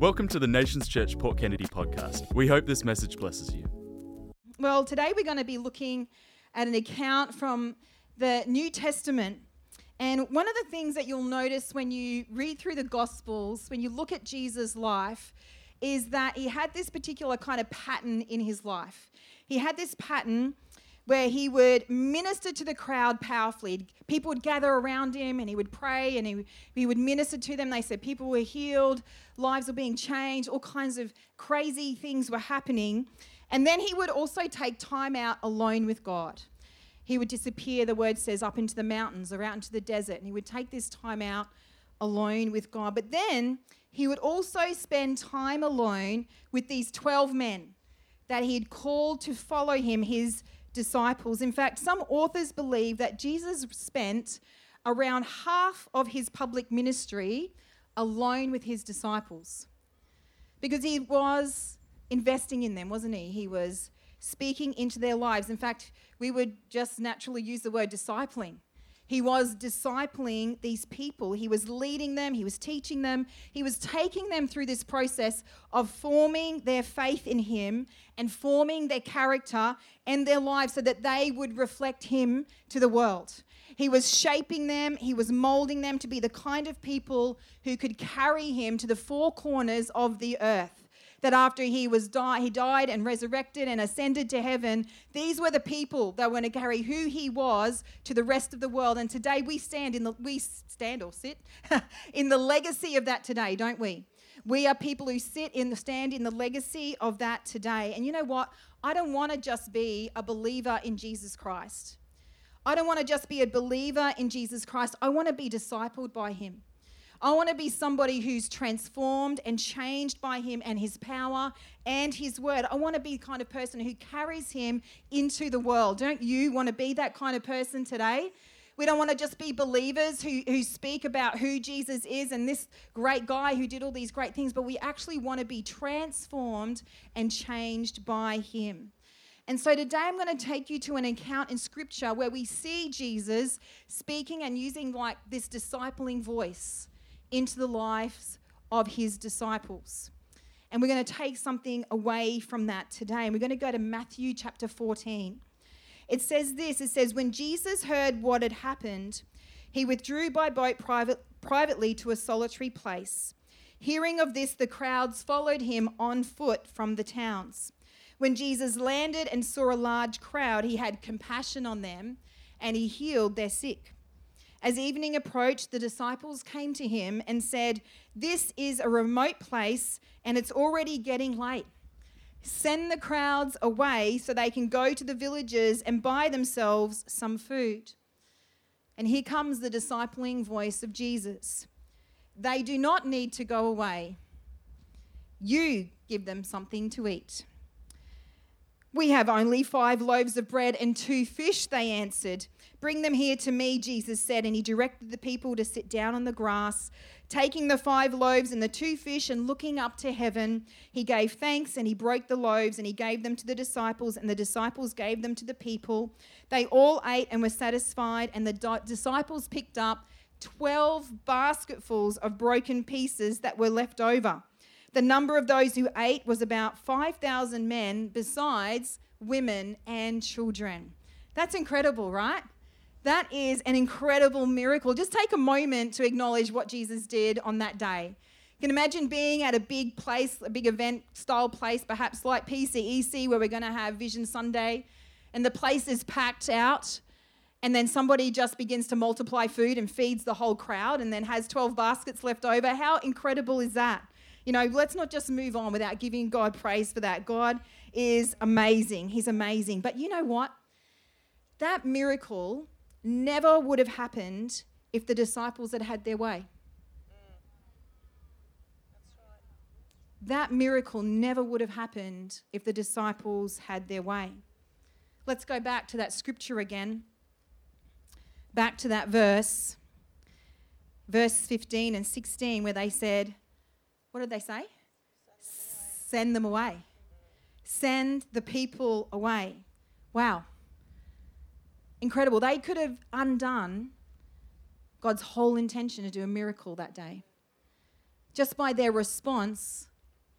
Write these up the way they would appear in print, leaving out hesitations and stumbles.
Welcome to the Nations Church Port Kennedy podcast. We hope this message blesses you. Well, today we're going to be looking at an account from the New Testament. And one of the things that you'll notice when you read through the Gospels, when you look at Jesus' life, is that he had this particular kind of pattern in his life. He had this pattern where he would minister to the crowd powerfully. People would gather around him and he would pray and he would minister to them. They said people were healed, lives were being changed, all kinds of crazy things were happening. And then he would also take time out alone with God. He would disappear, the word says, up into the mountains or out into the desert. And he would take this time out alone with God. But then he would also spend time alone with these 12 men that he had called to follow him, his disciples. In fact, some authors believe that Jesus spent around half of his public ministry alone with his disciples because he was investing in them, wasn't he? He was speaking into their lives. In fact, we would just naturally use the word discipling. He was discipling these people. He was leading them. He was teaching them. He was taking them through this process of forming their faith in him and forming their character and their lives so that they would reflect him to the world. He was shaping them. He was molding them to be the kind of people who could carry him to the four corners of the earth. That after he died and resurrected and ascended to heaven, these were the people that were going to carry who he was to the rest of the world. And today we sit in the legacy of that today, don't we? We are people who stand in the legacy of that today. And you know what? I don't want to just be a believer in Jesus Christ. I don't want to just be a believer in Jesus Christ. I want to be discipled by him. I want to be somebody who's transformed and changed by him and his power and his word. I want to be the kind of person who carries him into the world. Don't you want to be that kind of person today? We don't want to just be believers who speak about who Jesus is and this great guy who did all these great things, but we actually want to be transformed and changed by him. And so today I'm going to take you to an account in Scripture where we see Jesus speaking and using like this discipling voice into the lives of his disciples. And we're going to take something away from that today. And we're going to go to Matthew chapter 14. It says this, it says, when Jesus heard what had happened, he withdrew by boat privately to a solitary place. Hearing of this, the crowds followed him on foot from the towns. When Jesus landed and saw a large crowd, he had compassion on them and he healed their sick. As evening approached, the disciples came to him and said, "This is a remote place and it's already getting late. Send the crowds away so they can go to the villages and buy themselves some food." And here comes the discipling voice of Jesus. They do not need to go away. You give them something to eat. We have only 5 loaves of bread and 2 fish, they answered. Bring them here to me, Jesus said, and he directed the people to sit down on the grass. Taking the 5 loaves and the 2 fish and looking up to heaven, he gave thanks and he broke the loaves and he gave them to the disciples and the disciples gave them to the people. They all ate and were satisfied, and the disciples picked up 12 basketfuls of broken pieces that were left over. The number of those who ate was about 5,000 men, besides women and children. That's incredible, right? That is an incredible miracle. Just take a moment to acknowledge what Jesus did on that day. You can imagine being at a big place, a big event style place, perhaps like PCEC, where we're going to have Vision Sunday, and the place is packed out, and then somebody just begins to multiply food and feeds the whole crowd and then has 12 baskets left over. How incredible is that? You know, let's not just move on without giving God praise for that. God is amazing. He's amazing. But you know what? That miracle never would have happened if the disciples had had their way. That's right. That miracle never would have happened if the disciples had their way. Let's go back to that scripture again. Back to that verse 15 and 16, where they said, what did they say? Send them away. Send the people away. Wow. Incredible. They could have undone God's whole intention to do a miracle that day. Just by their response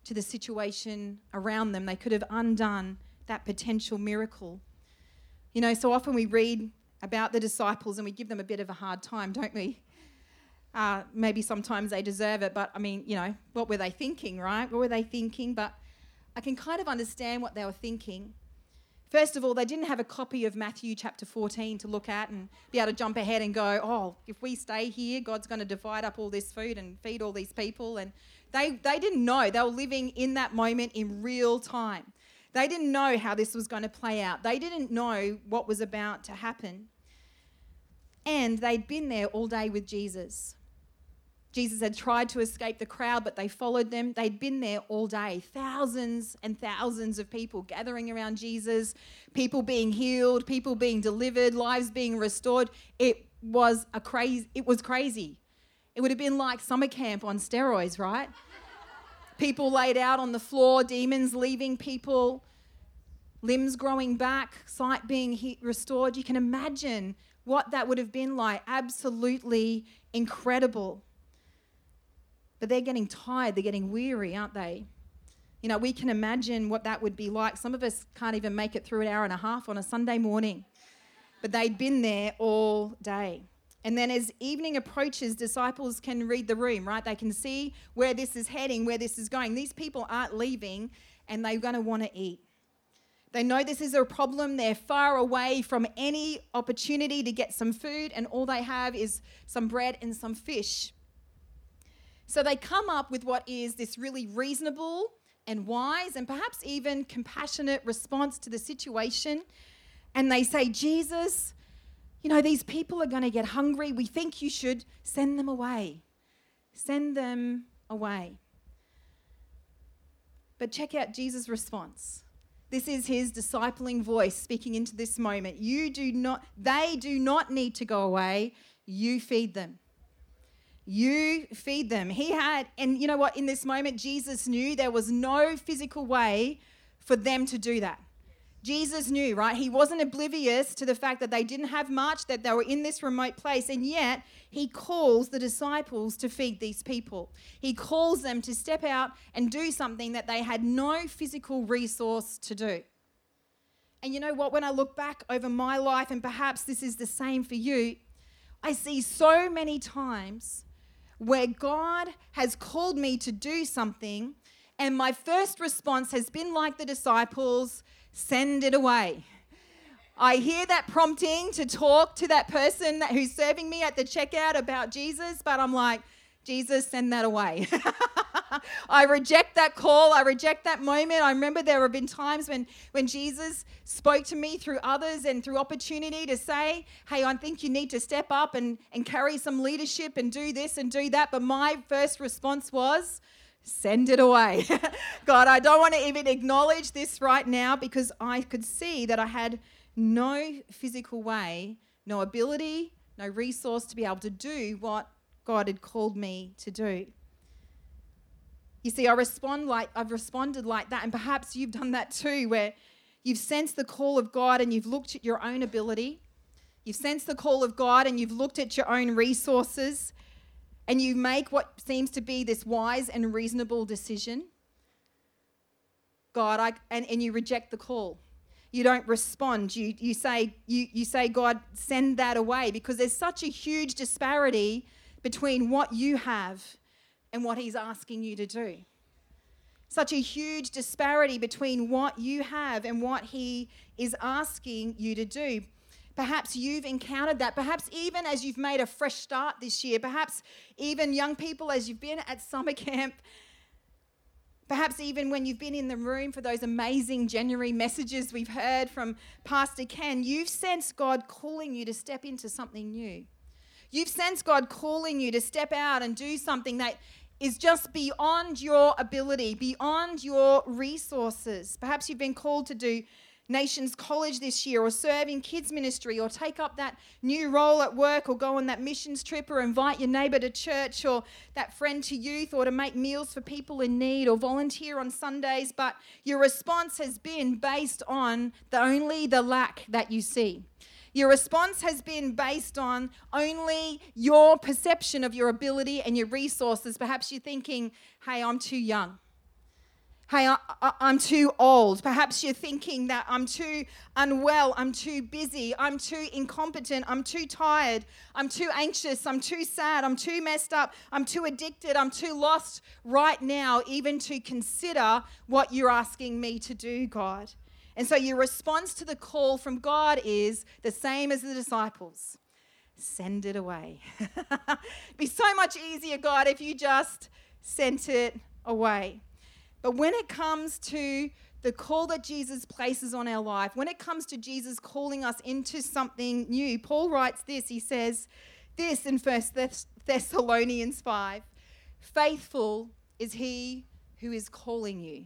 to the situation around them. They could have undone that potential miracle. You know, so often we read about the disciples and we give them a bit of a hard time, don't we? Maybe sometimes they deserve it, but I mean, you know, what were they thinking, right? What were they thinking? But I can kind of understand what they were thinking. First of all, they didn't have a copy of Matthew chapter 14 to look at and be able to jump ahead and go, oh, if we stay here, God's going to divide up all this food and feed all these people. And they didn't know. They were living in that moment in real time. They didn't know how this was going to play out. They didn't know what was about to happen. And they'd been there all day with Jesus. Jesus had tried to escape the crowd, but they followed them. They'd been there all day. Thousands and thousands of people gathering around Jesus, people being healed, people being delivered, lives being restored. It was crazy. It would have been like summer camp on steroids, right? People laid out on the floor, demons leaving people, limbs growing back, sight being restored. You can imagine what that would have been like. Absolutely incredible. But they're getting tired, they're getting weary, aren't they? You know, we can imagine what that would be like. Some of us can't even make it through an hour and a half on a Sunday morning. But they'd been there all day. And then as evening approaches, disciples can read the room, right? They can see where this is heading, where this is going. These people aren't leaving and they're going to want to eat. They know this is a problem. They're far away from any opportunity to get some food, and all they have is some bread and some fish. So they come up with what is this really reasonable and wise and perhaps even compassionate response to the situation. And they say, Jesus, you know, these people are going to get hungry. We think you should send them away. Send them away. But check out Jesus' response. This is his discipling voice speaking into this moment. They do not need to go away. You feed them. You feed them. And you know what? In this moment, Jesus knew there was no physical way for them to do that. Jesus knew, right? He wasn't oblivious to the fact that they didn't have much, that they were in this remote place, and yet he calls the disciples to feed these people. He calls them to step out and do something that they had no physical resource to do. And you know what? When I look back over my life, and perhaps this is the same for you, I see so many times where God has called me to do something, and my first response has been like the disciples, send it away. I hear that prompting to talk to that person who's serving me at the checkout about Jesus, but I'm like, Jesus, send that away. I reject that call. I reject that moment. I remember there have been times when Jesus spoke to me through others and through opportunity to say, hey, I think you need to step up and carry some leadership and do this and do that. But my first response was, send it away. God, I don't want to even acknowledge this right now because I could see that I had no physical way, no ability, no resource to be able to do what God had called me to do. You see, I've responded like that, and perhaps you've done that too, where you've sensed the call of God and you've looked at your own ability. You've sensed the call of God and you've looked at your own resources, and you make what seems to be this wise and reasonable decision. God, and you reject the call. You don't respond. You say, God, send that away, because there's such a huge disparity between what you have and what he's asking you to do. Such a huge disparity between what you have and what he is asking you to do. Perhaps you've encountered that. Perhaps even as you've made a fresh start this year. Perhaps even young people as you've been at summer camp. Perhaps even when you've been in the room for those amazing January messages we've heard from Pastor Ken, you've sensed God calling you to step into something new. You've sensed God calling you to step out and do something that is just beyond your ability, beyond your resources. Perhaps you've been called to do Nations College this year, or serve in kids ministry, or take up that new role at work, or go on that missions trip, or invite your neighbour to church, or that friend to youth, or to make meals for people in need, or volunteer on Sundays. But your response has been based on only the lack that you see. Your response has been based on only your perception of your ability and your resources. Perhaps you're thinking, hey, I'm too young. Hey, I'm too old. Perhaps you're thinking that I'm too unwell, I'm too busy, I'm too incompetent, I'm too tired, I'm too anxious, I'm too sad, I'm too messed up, I'm too addicted, I'm too lost right now even to consider what you're asking me to do, God. And so your response to the call from God is the same as the disciples. Send it away. It'd be so much easier, God, if you just sent it away. But when it comes to the call that Jesus places on our life, when it comes to Jesus calling us into something new, Paul writes this. He says this in 1 Thessalonians 5. Faithful is he who is calling you,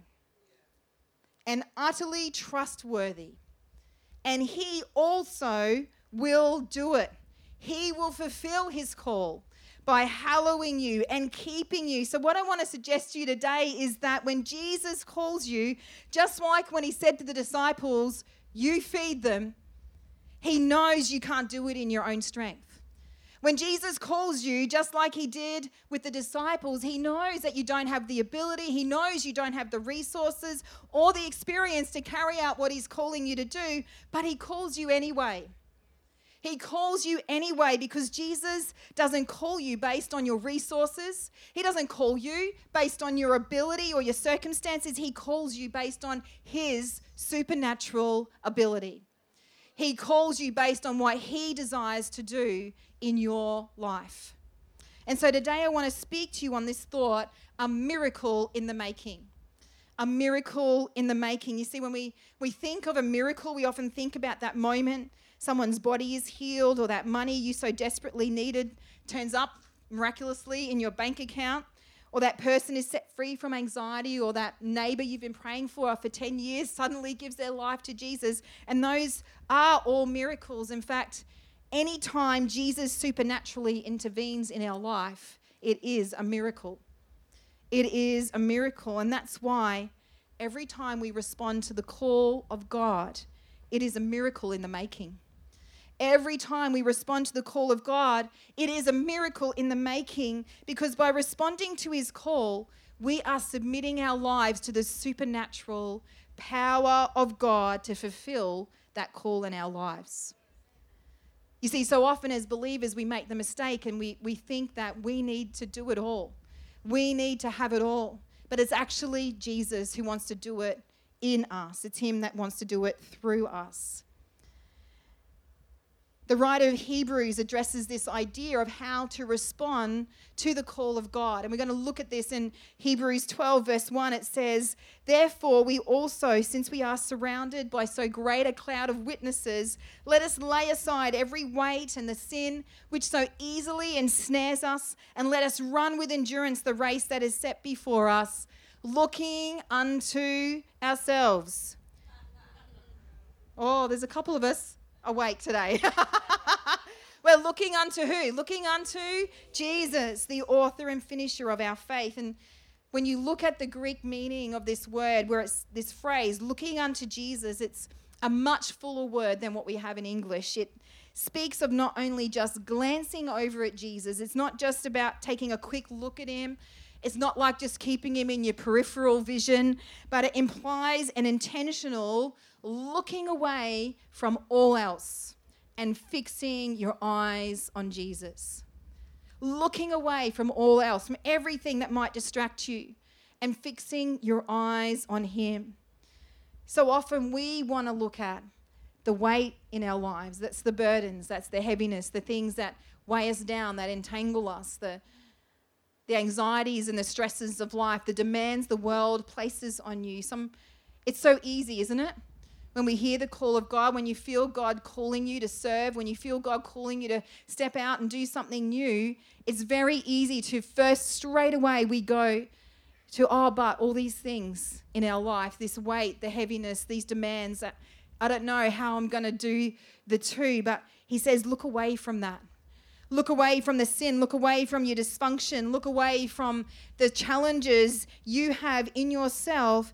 and utterly trustworthy. And he also will do it. He will fulfill his call by hallowing you and keeping you. So what I want to suggest to you today is that when Jesus calls you, just like when he said to the disciples, you feed them, he knows you can't do it in your own strength. When Jesus calls you, just like he did with the disciples, he knows that you don't have the ability, he knows you don't have the resources or the experience to carry out what he's calling you to do, but he calls you anyway. He calls you anyway because Jesus doesn't call you based on your resources. He doesn't call you based on your ability or your circumstances. He calls you based on his supernatural ability. He calls you based on what he desires to do in your life. And so today I want to speak to you on this thought, a miracle in the making. A miracle in the making. You see, when we think of a miracle, we often think about that moment someone's body is healed, or that money you so desperately needed turns up miraculously in your bank account, or that person is set free from anxiety, or that neighbor you've been praying for 10 years suddenly gives their life to Jesus. And those are all miracles. In fact, anytime Jesus supernaturally intervenes in our life, it is a miracle. It is a miracle. And that's why every time we respond to the call of God, it is a miracle in the making. Every time we respond to the call of God, it is a miracle in the making, because by responding to his call, we are submitting our lives to the supernatural power of God to fulfill that call in our lives. You see, so often as believers, we make the mistake and we think that we need to do it all. We need to have it all. But it's actually Jesus who wants to do it in us. It's him that wants to do it through us. The writer of Hebrews addresses this idea of how to respond to the call of God. And we're going to look at this in Hebrews 12, verse 1. It says, therefore, we also, since we are surrounded by so great a cloud of witnesses, let us lay aside every weight and the sin which so easily ensnares us, and let us run with endurance the race that is set before us, looking unto ourselves. Oh, there's a couple of us awake today. We're looking unto who? Looking unto Jesus, the author and finisher of our faith. And when you look at the Greek meaning of this word, where it's this phrase, looking unto Jesus, it's a much fuller word than what we have in English. It speaks of not only just glancing over at Jesus, it's not just about taking a quick look at him. It's not like just keeping him in your peripheral vision, but it implies an intentional looking away from all else and fixing your eyes on Jesus. Looking away from all else, from everything that might distract you, and fixing your eyes on him. So often we want to look at the weight in our lives. That's the burdens, that's the heaviness, the things that weigh us down, that entangle us, the anxieties and the stresses of life, the demands the world places on you. It's so easy, isn't it? When we hear the call of God, when you feel God calling you to serve, when you feel God calling you to step out and do something new, it's very easy to first straight away we go to, but all these things in our life, this weight, the heaviness, these demands, that I don't know how I'm going to do the two. But he says, look away from that. Look away from the sin. Look away from your dysfunction. Look away from the challenges you have in yourself.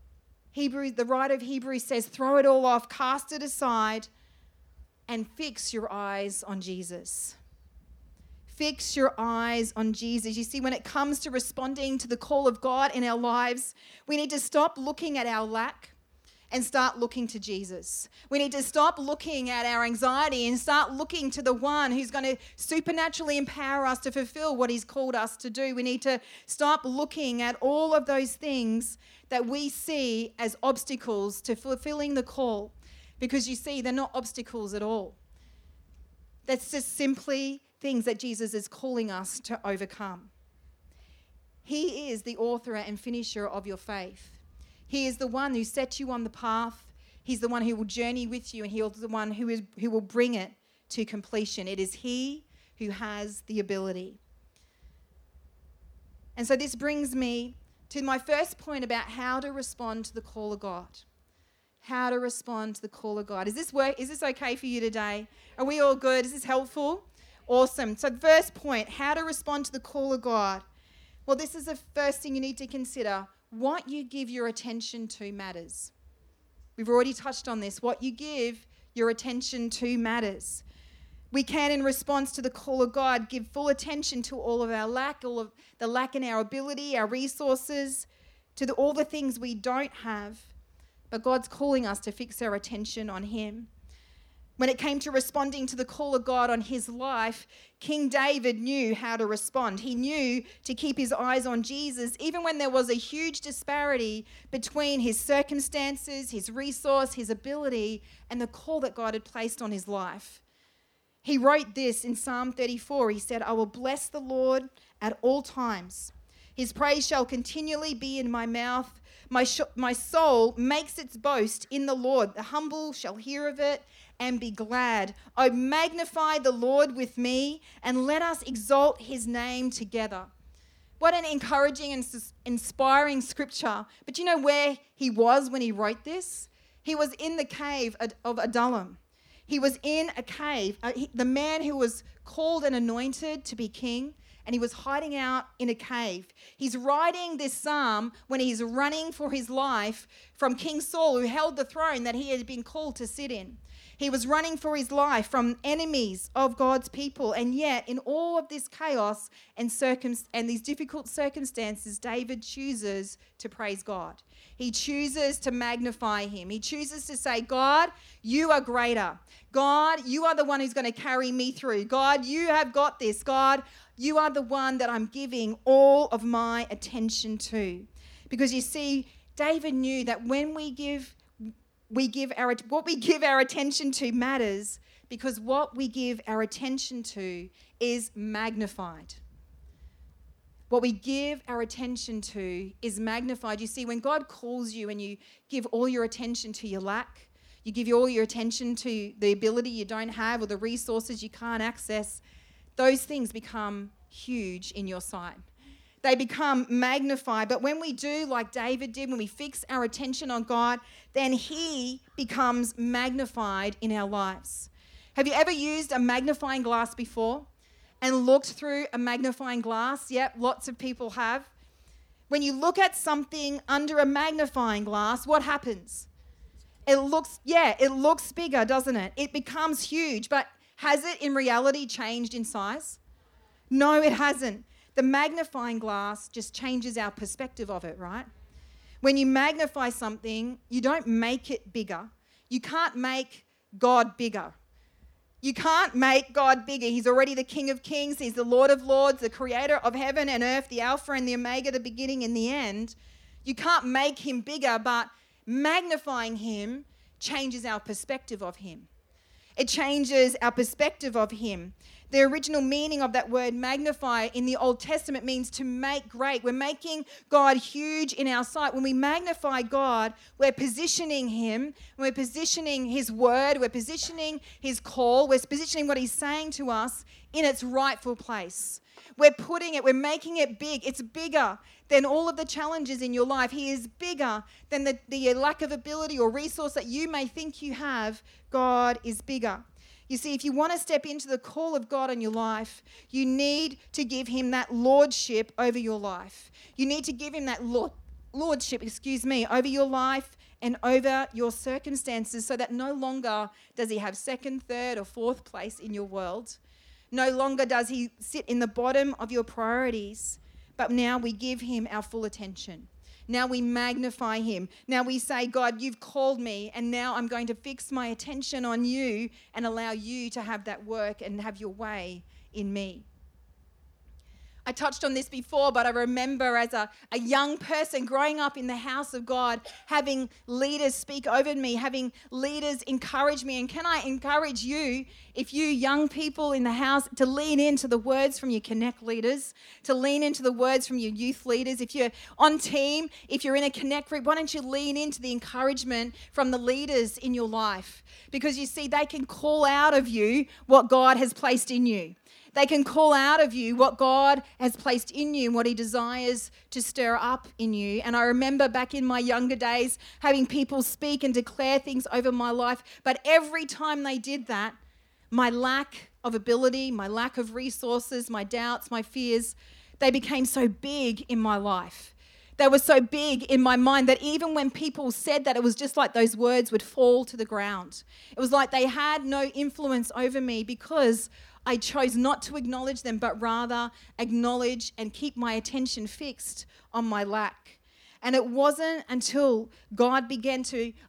The writer of Hebrews says, throw it all off, cast it aside, and fix your eyes on Jesus. Fix your eyes on Jesus. You see, when it comes to responding to the call of God in our lives, we need to stop looking at our lack and start looking to Jesus. We need to stop looking at our anxiety and start looking to the one who's going to supernaturally empower us to fulfill what he's called us to do. We need to stop looking at all of those things that we see as obstacles to fulfilling the call, because you see, they're not obstacles at all. That's just simply things that Jesus is calling us to overcome. He is the author and finisher of your faith. He is the one who set you on the path. He's the one who will journey with you, and he is the one who will bring it to completion. It is he who has the ability. And so this brings me to my first point about how to respond to the call of God. How to respond to the call of God. Is this okay for you today? Are we all good? Is this helpful? Awesome. So the first point, how to respond to the call of God. Well, this is the first thing you need to consider. What you give your attention to matters. We've already touched on this. What you give your attention to matters. We can, in response to the call of God, give full attention to all of our lack, all of the lack in our ability, our resources, to all the things we don't have. But God's calling us to fix our attention on him. When it came to responding to the call of God on his life, King David knew how to respond. He knew to keep his eyes on Jesus, even when there was a huge disparity between his circumstances, his resource, his ability, and the call that God had placed on his life. He wrote this in Psalm 34. He said, "I will bless the Lord at all times. His praise shall continually be in my mouth. My soul makes its boast in the Lord. The humble shall hear of it and be glad. Oh, magnify the Lord with me, and let us exalt his name together." What an encouraging and inspiring scripture. But you know where he was when he wrote this? He was in the cave of Adullam. He was in a cave. The man who was called and anointed to be king, and he was hiding out in a cave. He's writing this psalm when he's running for his life from King Saul, who held the throne that he had been called to sit in. He was running for his life from enemies of God's people. And yet, in all of this chaos and these difficult circumstances, David chooses to praise God. He chooses to magnify him. He chooses to say, "God, you are greater. God, you are the one who's going to carry me through. God, you have got this. God, you are the one that I'm giving all of my attention to." Because you see, David knew that when what we give our attention to matters, because what we give our attention to is magnified. What we give our attention to is magnified. You see, when God calls you and you give all your attention to your lack, you give all your attention to the ability you don't have or the resources you can't access, those things become huge in your sight. They become magnified. But when we do like David did, when we fix our attention on God, then he becomes magnified in our lives. Have you ever used a magnifying glass before and looked through a magnifying glass? Yep, lots of people have. When you look at something under a magnifying glass, what happens? It looks bigger, doesn't it? It becomes huge. But has it in reality changed in size? No, it hasn't. The magnifying glass just changes our perspective of it, right? When you magnify something, you don't make it bigger. You can't make God bigger. You can't make God bigger. He's already the King of Kings. He's the Lord of Lords, the creator of heaven and earth, the Alpha and the Omega, the beginning and the end. You can't make him bigger, but magnifying him changes our perspective of him. It changes our perspective of him. The original meaning of that word magnify in the Old Testament means to make great. We're making God huge in our sight. When we magnify God, we're positioning him, we're positioning his word, we're positioning his call, we're positioning what he's saying to us in its rightful place. We're making it big. It's bigger than all of the challenges in your life. He is bigger than the lack of ability or resource that you may think you have. God is bigger. You see, if you want to step into the call of God in your life, you need to give him that lordship over your life. You need to give him that lordship over your life and over your circumstances, so that no longer does he have second, third, or fourth place in your world. No longer does he sit in the bottom of your priorities, but now we give him our full attention. Now we magnify him. Now we say, God, you've called me, and now I'm going to fix my attention on you and allow you to have that work and have your way in me. I touched on this before, but I remember as a young person growing up in the house of God, having leaders speak over me, having leaders encourage me. And can I encourage you, if you young people in the house, to lean into the words from your Connect leaders, to lean into the words from your youth leaders. If you're on team, if you're in a Connect group, why don't you lean into the encouragement from the leaders in your life? Because you see, they can call out of you what God has placed in you. They can call out of you what God has placed in you and what he desires to stir up in you. And I remember back in my younger days having people speak and declare things over my life. But every time they did that, my lack of ability, my lack of resources, my doubts, my fears, they became so big in my life. They were so big in my mind that even when people said that, it was just like those words would fall to the ground. It was like they had no influence over me because I chose not to acknowledge them, but rather acknowledge and keep my attention fixed on my lack. And it wasn't until I began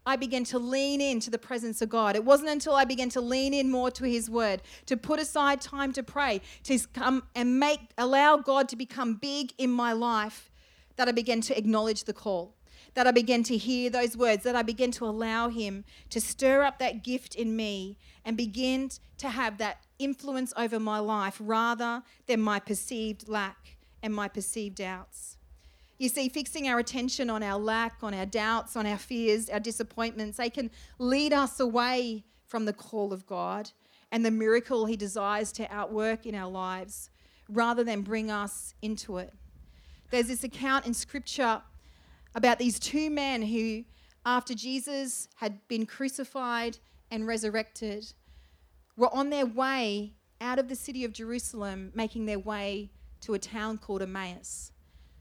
to lean into the presence of God. It wasn't until I began to lean in more to his word, to put aside time to pray, to come and allow God to become big in my life, that I began to acknowledge the call, that I began to hear those words, that I began to allow him to stir up that gift in me and begin to have that influence over my life rather than my perceived lack and my perceived doubts. You see, fixing our attention on our lack, on our doubts, on our fears, our disappointments, they can lead us away from the call of God and the miracle he desires to outwork in our lives rather than bring us into it. There's this account in Scripture about these two men who, after Jesus had been crucified and resurrected, were on their way out of the city of Jerusalem, making their way to a town called Emmaus.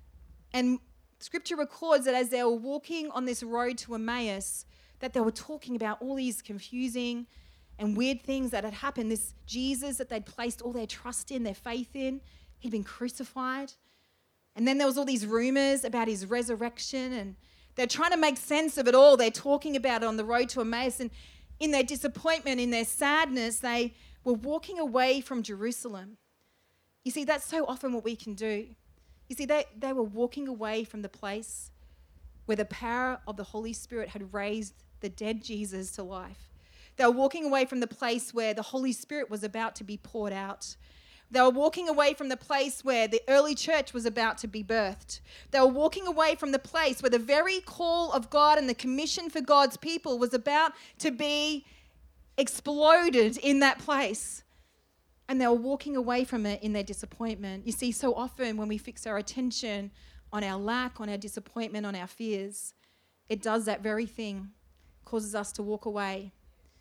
And Scripture records that as they were walking on this road to Emmaus, that they were talking about all these confusing and weird things that had happened. This Jesus that they'd placed all their trust in, their faith in, he'd been crucified. And then there was all these rumors about his resurrection, and they're trying to make sense of it all. They're talking about it on the road to Emmaus, and in their disappointment, in their sadness, they were walking away from Jerusalem. You see, that's so often what we can do. You see, they were walking away from the place where the power of the Holy Spirit had raised the dead Jesus to life. They were walking away from the place where the Holy Spirit was about to be poured out. They were walking away from the place where the early church was about to be birthed. They were walking away from the place where the very call of God and the commission for God's people was about to be exploded in that place. And they were walking away from it in their disappointment. You see, so often when we fix our attention on our lack, on our disappointment, on our fears, it does that very thing, causes us to walk away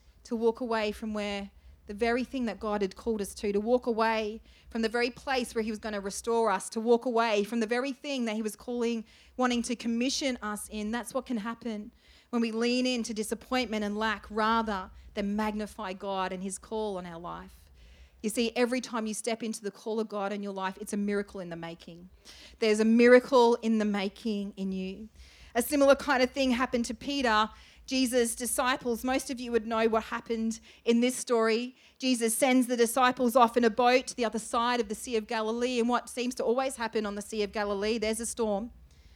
from where the very thing that God had called us to walk away from the very place where he was going to restore us, to walk away from the very thing that he was wanting to commission us in. That's what can happen when we lean into disappointment and lack rather than magnify God and his call on our life. You see, every time you step into the call of God in your life, it's a miracle in the making. There's a miracle in the making in you. A similar kind of thing happened to Peter, Jesus' disciples. Most of you would know what happened in this story. Jesus sends the disciples off in a boat to the other side of the Sea of Galilee, and what seems to always happen on the Sea of Galilee, there's a storm.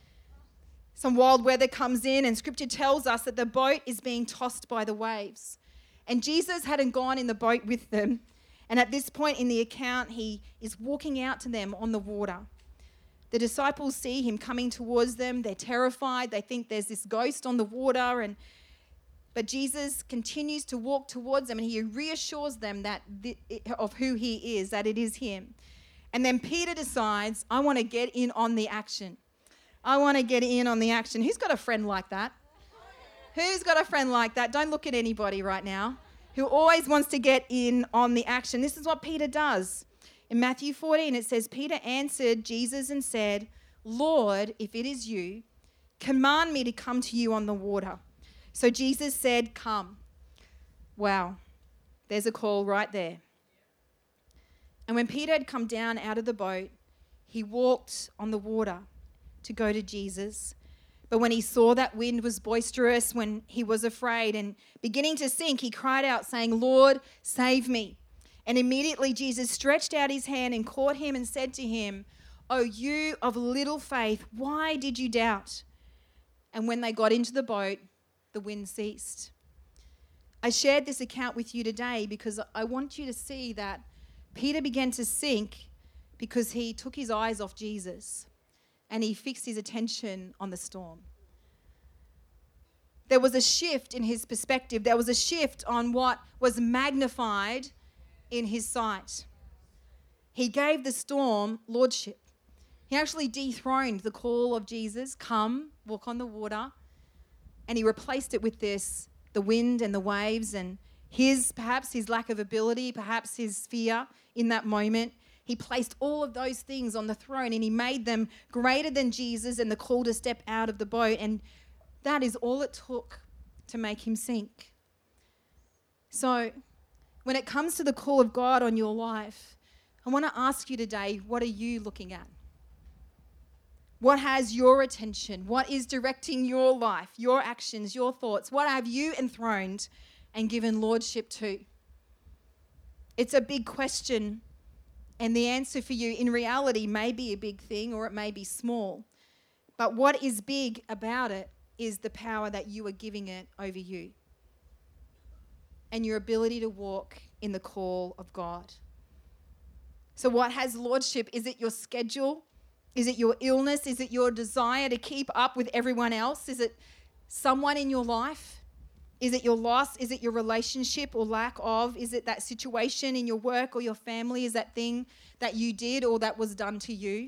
Some wild weather comes in, and Scripture tells us that the boat is being tossed by the waves. And Jesus hadn't gone in the boat with them. And at this point in the account, he is walking out to them on the water. The disciples see him coming towards them. They're terrified. They think there's this ghost on the water. But Jesus continues to walk towards them, and he reassures them of who he is, that it is him. And then Peter decides, I want to get in on the action. I want to get in on the action. Who's got a friend like that? Who's got a friend like that? Don't look at anybody right now. Who always wants to get in on the action. This is what Peter does. In Matthew 14, it says, Peter answered Jesus and said, Lord, if it is you, command me to come to you on the water. So Jesus said, come. Wow, there's a call right there. And when Peter had come down out of the boat, he walked on the water to go to Jesus. But when he saw that wind was boisterous, when he was afraid and beginning to sink, he cried out, saying, "Lord, save me." And immediately Jesus stretched out his hand and caught him and said to him, "O you of little faith, why did you doubt?" And when they got into the boat, the wind ceased. I shared this account with you today because I want you to see that Peter began to sink because he took his eyes off Jesus and he fixed his attention on the storm. There was a shift in his perspective. There was a shift on what was magnified in his sight. He gave the storm lordship. He actually dethroned the call of Jesus, "Come, walk on the water," and he replaced it with this, the wind and the waves, and perhaps his lack of ability, perhaps his fear in that moment. He placed all of those things on the throne and he made them greater than Jesus and the call to step out of the boat. And that is all it took to make him sink. So when it comes to the call of God on your life, I want to ask you today, what are you looking at? What has your attention? What is directing your life, your actions, your thoughts? What have you enthroned and given lordship to? It's a big question, and the answer for you in reality may be a big thing or it may be small. But what is big about it is the power that you are giving it over you and your ability to walk in the call of God. So what has lordship? Is it your schedule? Is it your illness? Is it your desire to keep up with everyone else? Is it someone in your life? Is it your loss? Is it your relationship or lack of? Is it that situation in your work or your family? Is that thing that you did or that was done to you?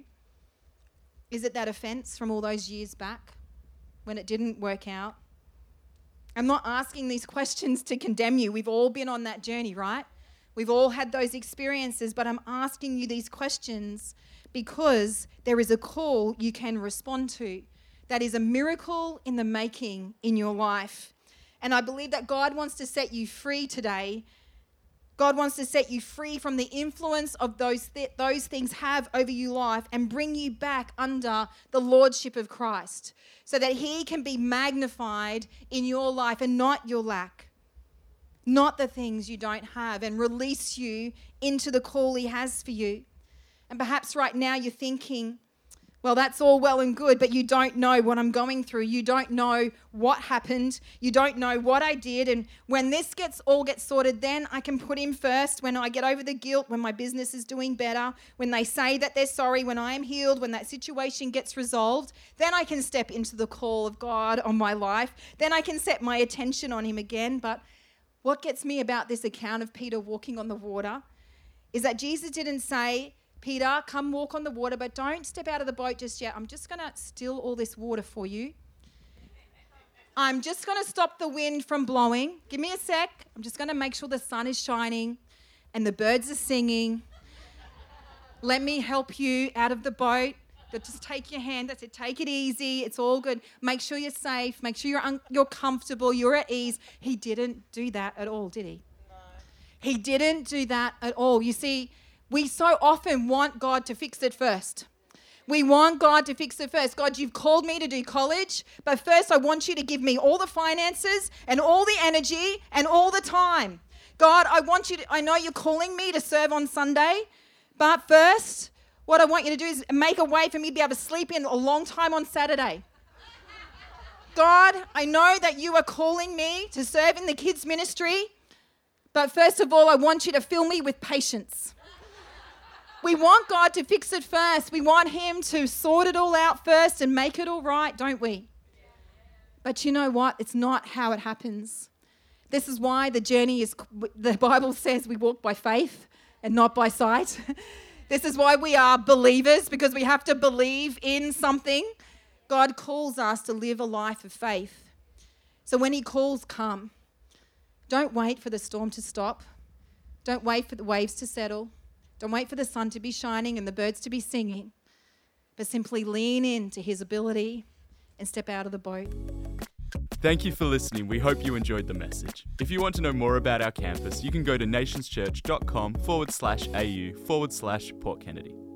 Is it that offense from all those years back when it didn't work out? I'm not asking these questions to condemn you. We've all been on that journey, right? We've all had those experiences, but I'm asking you these questions because there is a call you can respond to that is a miracle in the making in your life. And I believe that God wants to set you free today. God wants to set you free from the influence of those things have over your life and bring you back under the lordship of Christ so that he can be magnified in your life and not your lack, not the things you don't have, and release you into the call he has for you. And perhaps right now you're thinking, well, that's all well and good, but you don't know what I'm going through. You don't know what happened. You don't know what I did. And when this gets sorted, then I can put him first. When I get over the guilt, when my business is doing better, when they say that they're sorry, when I am healed, when that situation gets resolved, then I can step into the call of God on my life. Then I can set my attention on him again. But what gets me about this account of Peter walking on the water is that Jesus didn't say, "Peter, come walk on the water, but don't step out of the boat just yet. I'm just going to still all this water for you. I'm just going to stop the wind from blowing. Give me a sec. I'm just going to make sure the sun is shining and the birds are singing. Let me help you out of the boat. Just take your hand. That's it. Take it easy. It's all good. Make sure you're safe. Make sure you're comfortable. You're at ease." He didn't do that at all, did he? No. He didn't do that at all. You see, we so often want God to fix it first. We want God to fix it first. God, you've called me to do college, but first I want you to give me all the finances and all the energy and all the time. God, I know you're calling me to serve on Sunday, but first what I want you to do is make a way for me to be able to sleep in a long time on Saturday. God, I know that you are calling me to serve in the kids' ministry, but first of all, I want you to fill me with patience. We want God to fix it first. We want him to sort it all out first and make it all right, don't we? But you know what? It's not how it happens. This is why the Bible says we walk by faith and not by sight. This is why we are believers, because we have to believe in something. God calls us to live a life of faith. So when he calls, come. Don't wait for the storm to stop. Don't wait for the waves to settle. Don't wait for the sun to be shining and the birds to be singing, but simply lean into his ability and step out of the boat. Thank you for listening. We hope you enjoyed the message. If you want to know more about our campus, you can go to nationschurch.com/au/Port Kennedy.